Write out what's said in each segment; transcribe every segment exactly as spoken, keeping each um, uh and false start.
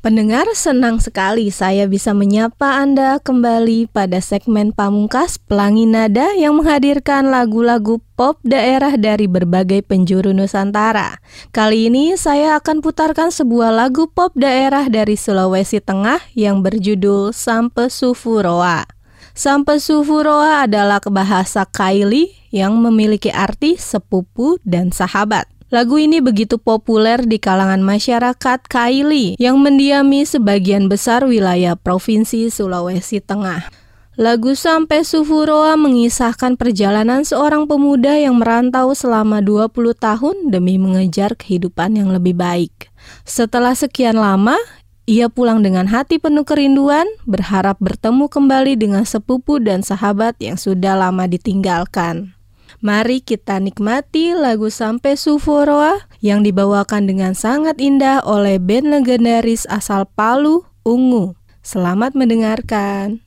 Pendengar, senang sekali saya bisa menyapa Anda kembali pada segmen Pamungkas Pelangi Nada yang menghadirkan lagu-lagu pop daerah dari berbagai penjuru Nusantara. Kali ini saya akan putarkan sebuah lagu pop daerah dari Sulawesi Tengah yang berjudul Sampe Sufuroa. Sampe Sufuroa adalah bahasa Kaili yang memiliki arti sepupu dan sahabat. Lagu ini begitu populer di kalangan masyarakat Kaili yang mendiami sebagian besar wilayah Provinsi Sulawesi Tengah. Lagu Sampe Sufuroa mengisahkan perjalanan seorang pemuda yang merantau selama dua puluh tahun demi mengejar kehidupan yang lebih baik. Setelah sekian lama, ia pulang dengan hati penuh kerinduan, berharap bertemu kembali dengan sepupu dan sahabat yang sudah lama ditinggalkan. Mari kita nikmati lagu Sampe Sufuroa yang dibawakan dengan sangat indah oleh band legendaris asal Palu, Ungu. Selamat mendengarkan.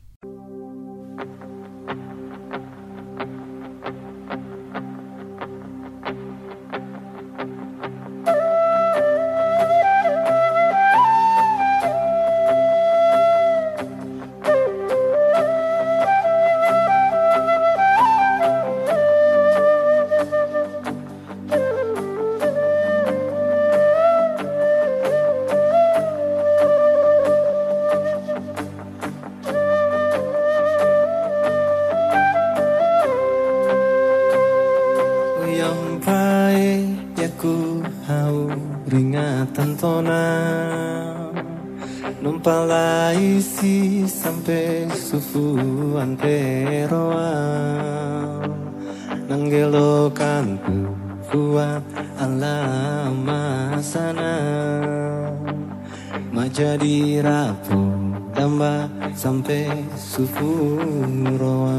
Numpalaisi sampai sufu anteroa nanggelokan kuat alama sana majadi rapu damba sampai sufu roa.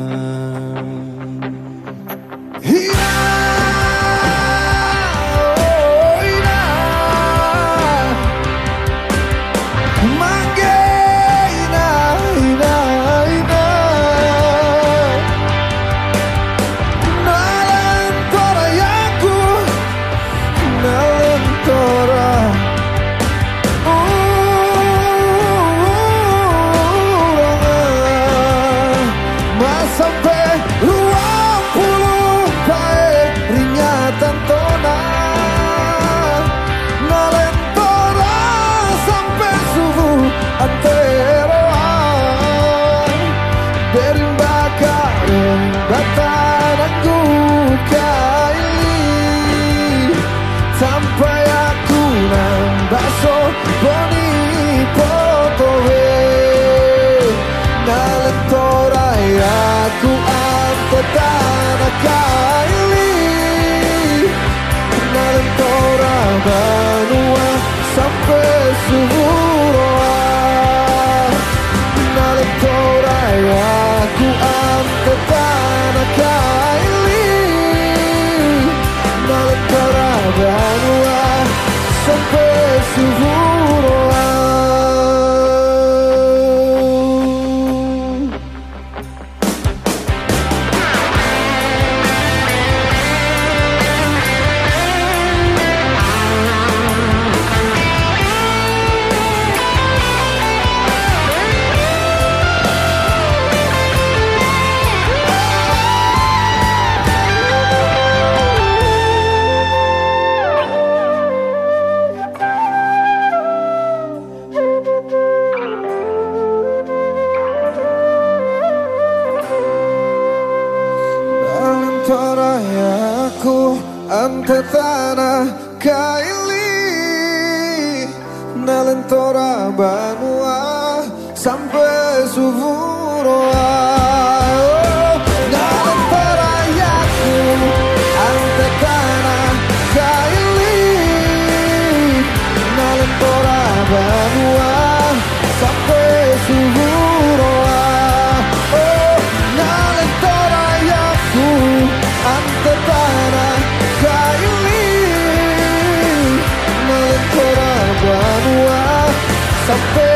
Aku ante tanah Kaili Nalentora Banua sampai Sufuroa Nalentora aku ante tanah Kaili Nalentora Banua sampai Sufuroa. Ante tanah Kaili Nalentora Banua sampai Sufuroa. Nalentora yaku ante tanah Kaili Nalentora Banua sampai Sufuroa. Oh, Nalentora yaku ante tanah Kaili Nalentora Banua sampai